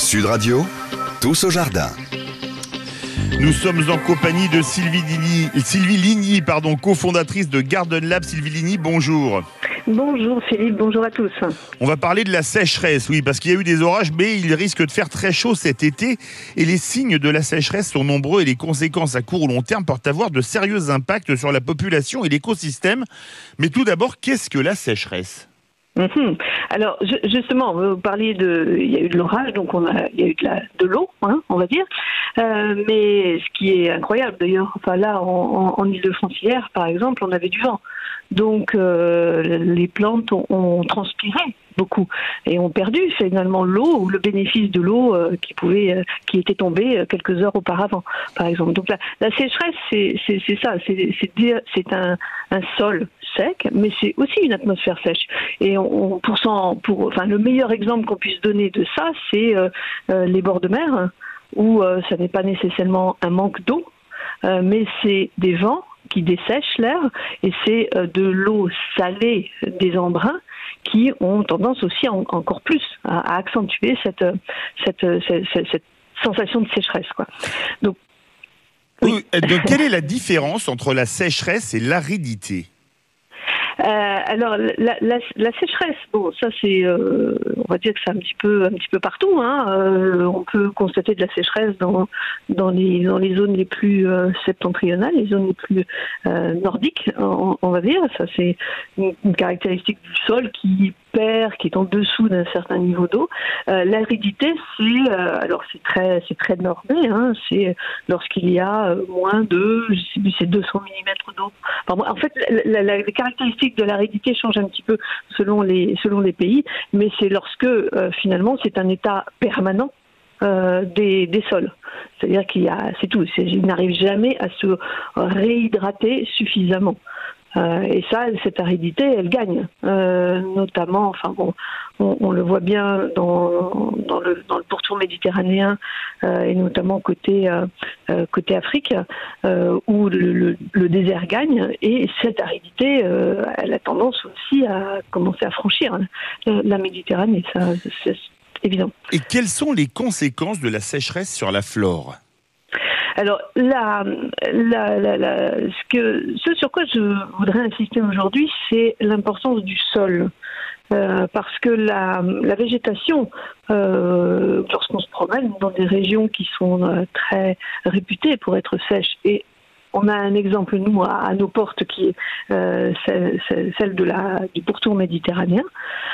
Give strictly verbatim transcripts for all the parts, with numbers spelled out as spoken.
Sud Radio, tous au jardin. Nous sommes en compagnie de Sylvie Ligny, Sylvie Ligny, pardon, cofondatrice de Garden Lab. Sylvie Ligny, bonjour. Bonjour Philippe, bonjour à tous. On va parler de la sécheresse, oui, parce qu'il y a eu des orages, mais il risque de faire très chaud cet été. Et les signes de la sécheresse sont nombreux et les conséquences à court ou long terme peuvent avoir de sérieux impacts sur la population et l'écosystème. Mais tout d'abord, qu'est-ce que la sécheresse ? Mmh. Alors justement, vous parliez de, il y a eu de l'orage, donc on a, il y a eu de, la, de l'eau, hein, on va dire. Euh, mais ce qui est incroyable d'ailleurs, enfin là en, en Île-de-France hier, par exemple, on avait du vent, donc euh, les plantes ont, ont transpiré beaucoup et ont perdu finalement l'eau ou le bénéfice de l'eau euh, qui pouvait, euh, qui était tombée quelques heures auparavant, par exemple. Donc la, la sécheresse, c'est, c'est, c'est ça, c'est, c'est, c'est un, un sol sec, mais c'est aussi une atmosphère sèche. Et on, on, pour, pour, enfin, le meilleur exemple qu'on puisse donner de ça, c'est euh, euh, les bords de mer, où euh, ça n'est pas nécessairement un manque d'eau, euh, mais c'est des vents qui dessèchent l'air, et c'est euh, de l'eau salée des embruns qui ont tendance aussi en, encore plus à, à accentuer cette, cette, cette, cette, cette sensation de sécheresse, quoi. Donc, oui. Donc, quelle est la différence entre la sécheresse et l'aridité ? Euh, alors la, la, la sécheresse, bon, ça c'est, euh, on va dire que c'est un petit peu, un petit peu partout. Hein. Euh, on peut constater de la sécheresse dans dans les dans les zones les plus euh, septentrionales, les zones les plus euh, nordiques, on, on va dire. Ça c'est une, une caractéristique du sol qui perd, qui est en dessous d'un certain niveau d'eau. Euh, l'aridité, c'est euh, alors c'est très c'est très normé. Hein. C'est lorsqu'il y a moins de, je sais plus, c'est deux cents millimètres d'eau. Enfin, en fait, la, la, les caractéristiques de l'aridité changent un petit peu selon les selon les pays, mais c'est lorsque euh, finalement c'est un état permanent euh, des des sols. C'est-à-dire qu'il y a, c'est tout, c'est, ils n'arrivent jamais à se réhydrater suffisamment. Euh, et ça, cette aridité, elle gagne, euh, notamment, enfin bon, on, on le voit bien dans, dans, le, dans le pourtour méditerranéen euh, et notamment côté, euh, côté Afrique, euh, où le, le, le désert gagne, et cette aridité, euh, elle a tendance aussi à commencer à franchir la, la Méditerranée, ça, c'est évident. Et quelles sont les conséquences de la sécheresse sur la flore ? Alors, la, la, la, la, ce, que, ce sur quoi je voudrais insister aujourd'hui, c'est l'importance du sol. Euh, parce que la, la végétation, euh, lorsqu'on se promène dans des régions qui sont euh, très réputées pour être sèches, et on a un exemple, nous, à, à nos portes, qui est euh, celle, celle de la, du pourtour méditerranéen,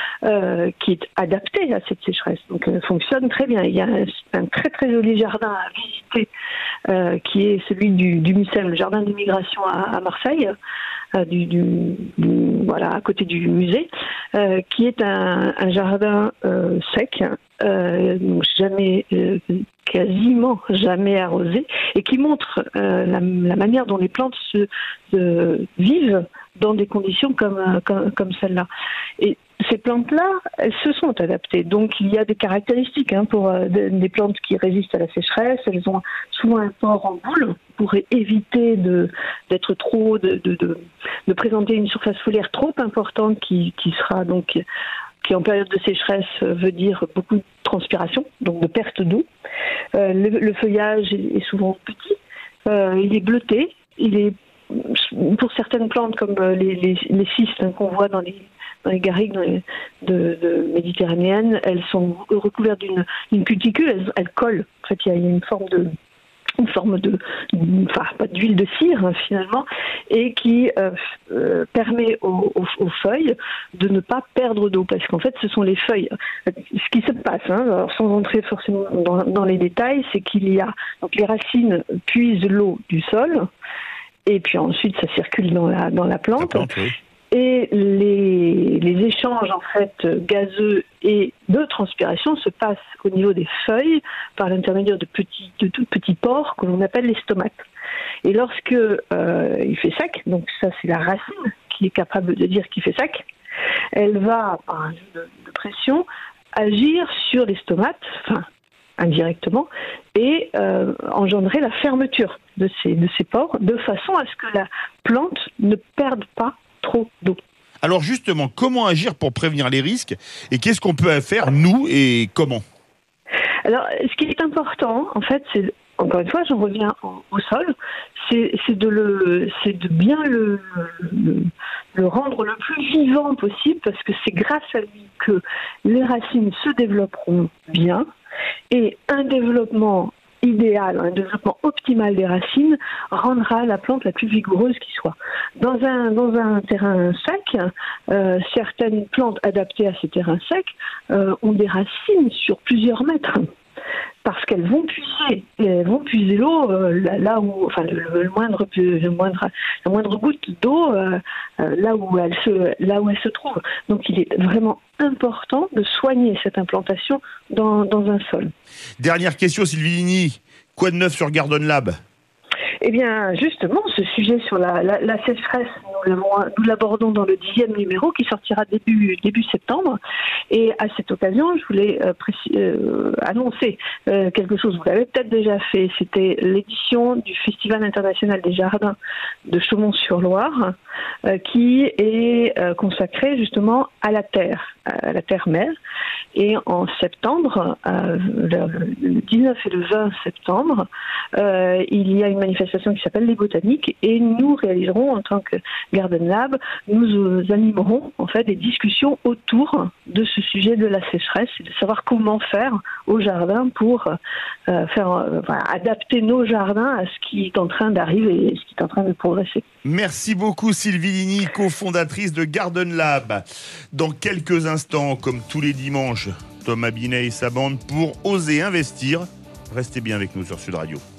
euh, qui est adaptée à cette sécheresse. Donc, elle fonctionne très bien. Il y a un, un très, très joli jardin à visiter, euh, qui est celui du, du Mucem, le jardin de migration à, à Marseille, euh, du, du, du, voilà, à côté du musée, euh, qui est un, un jardin euh, sec, euh, jamais... Euh, quasiment jamais arrosé, et qui montre euh, la, la manière dont les plantes se, se vivent dans des conditions comme, comme, comme celle-là. Et ces plantes-là, elles se sont adaptées. Donc il y a des caractéristiques hein, pour euh, des, des plantes qui résistent à la sécheresse. Elles ont souvent un port en boule pour éviter de, d'être trop, de, de, de, de présenter une surface foliaire trop importante qui, qui sera donc... qui en période de sécheresse veut dire beaucoup de transpiration, donc de perte d'eau. Euh, le, le feuillage est souvent petit, euh, il est bleuté, il est, pour certaines plantes comme les, les, les cistes hein, qu'on voit dans les, dans les garrigues dans les, de, de méditerranéennes, elles sont recouvertes d'une, d'une cuticule, elles, elles collent. En fait, il y a une forme de une forme de, enfin pas d'huile de cire hein, finalement, et qui euh, euh, permet aux, aux, aux feuilles de ne pas perdre d'eau, parce qu'en fait ce sont les feuilles. Ce qui se passe, hein, alors, sans entrer forcément dans, dans les détails, c'est qu'il y a donc les racines puisent l'eau du sol, et puis ensuite ça circule dans la dans la plante. La plante, oui. Et les, les échanges en fait gazeux et de transpiration se passent au niveau des feuilles par l'intermédiaire de petits, de tout petits pores que l'on appelle les stomates. Et lorsque euh, il fait sec, donc ça c'est la racine qui est capable de dire qu'il fait sec, elle va par un jeu de, de pression agir sur les stomates, enfin indirectement, et euh, engendrer la fermeture de ces, de ces pores, de façon à ce que la plante ne perde pas trop d'eau. Alors justement, comment agir pour prévenir les risques et qu'est-ce qu'on peut faire, nous, et comment ? Alors, ce qui est important, en fait, c'est, encore une fois, j'en reviens au, au sol, c'est, c'est, de le, c'est de bien le, le, le rendre le plus vivant possible, parce que c'est grâce à lui que les racines se développeront bien, et un développement idéal, un développement optimal des racines rendra la plante la plus vigoureuse qui soit. Dans un, dans un terrain sec, euh, certaines plantes adaptées à ces terrains secs euh, ont des racines sur plusieurs mètres. Parce qu'elles vont puiser, elles vont puiser l'eau euh, là, là où, enfin le, le moindre, le moindre, la moindre goutte d'eau euh, euh, là où elle se, là où elle se trouve. Donc il est vraiment important de soigner cette implantation dans, dans un sol. Dernière question, Sylvie Ligny. Quoi de neuf sur Garden Lab ? Eh bien, justement, ce sujet sur la, la, la sécheresse, nous, nous l'abordons dans le dixième numéro qui sortira début, début septembre. Et à cette occasion, je voulais euh, précis, euh, annoncer euh, quelque chose. Vous l'avez peut-être déjà fait. C'était l'édition du Festival international des jardins de Chaumont-sur-Loire, euh, qui est euh, consacré justement à la terre, à la terre-mère. Et en septembre, euh, le, le dix-neuf et le vingt septembre, euh, il y a une manifestation qui s'appelle les Botaniques, et nous réaliserons en tant que Garden Lab, nous animerons en fait des discussions autour de ce sujet de la sécheresse, et de savoir comment faire au jardin pour euh, faire euh, voilà, adapter nos jardins à ce qui est en train d'arriver et ce qui est en train de progresser. Merci beaucoup Sylvie Ligny, cofondatrice de Garden Lab. Dans quelques instants, comme tous les dimanches, Thomas Binet et sa bande pour Oser investir. Restez bien avec nous sur Sud Radio.